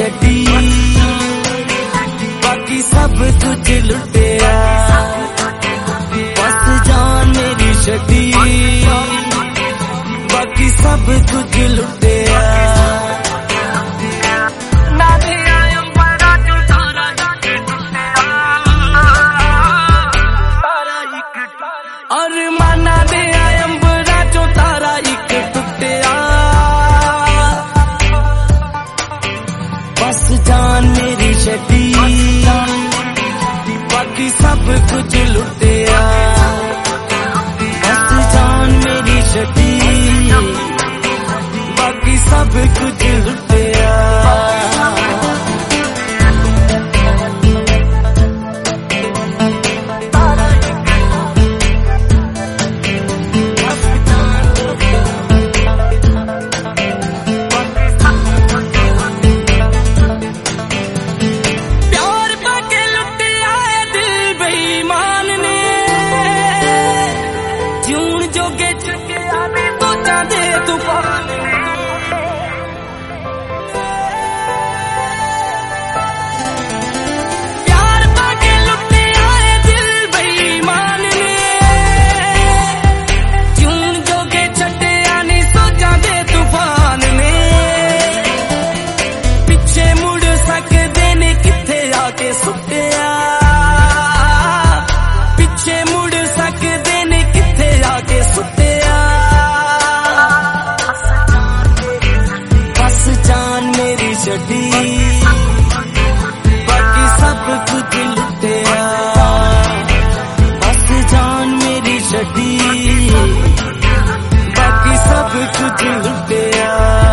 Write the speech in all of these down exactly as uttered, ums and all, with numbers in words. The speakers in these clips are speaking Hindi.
छड़ी, बाकी सब कुछ लुटिया। बस जान मेरी छड़ी, बाकी सब कुछ लुटिया। अरमाना दे अंबरा चो तारा एक टुटिया। बस जान मेरी छड़ी, बाकी सब कुछ लुटिया। बस जान मेरी छड़ी, बाकी सब कुछ लुटिया। पीछे मुड़ सकते ने किथे आके सुटिया। बस जान मेरी छड़ी, बाकी सब कुछ लुटिया। बस जान मेरी छड़ी, बाकी सब कुछ लुटिया।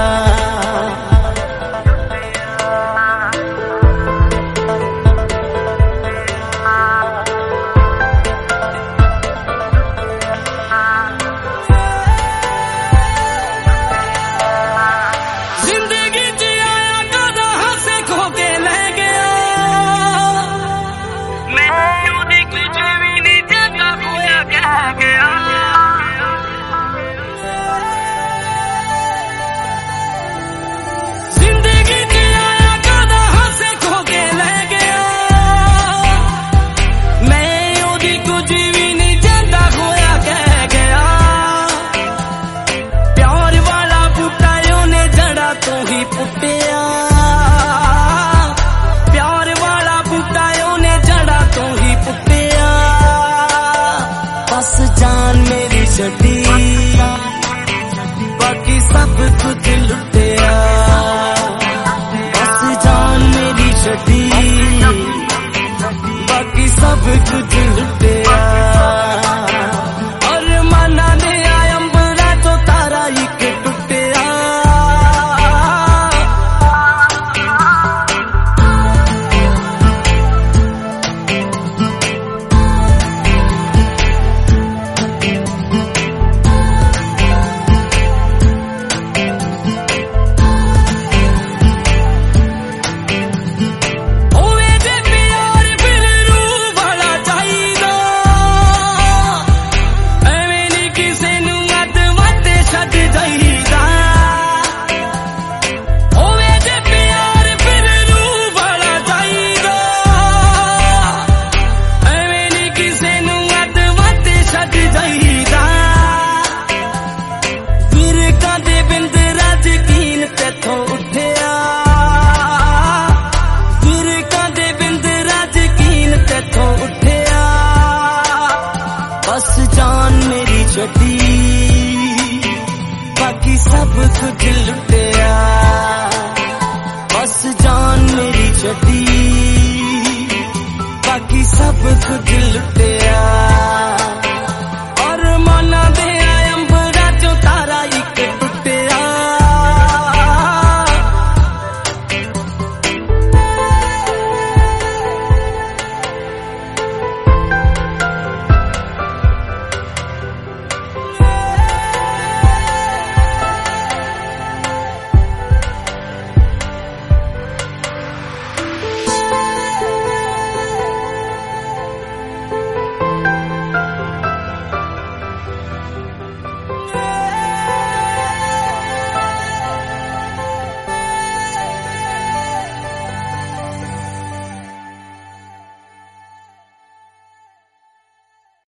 प्यार वाला बूटा ने जड़ा तो ही पुटिया। बस जान मेरी छड़ी, बाकी सब कुछ लुटिया। बस जान मेरी छड़ी, बाकी सब कुछ लुटिया। अरमाना दे अंबरा तो तारा एक टुटिया। बस जान मेरी छड़ी, बाकी सब कुछ लुटिया। बस जान मेरी छड़ी, बाकी सब कुछ लुटिया।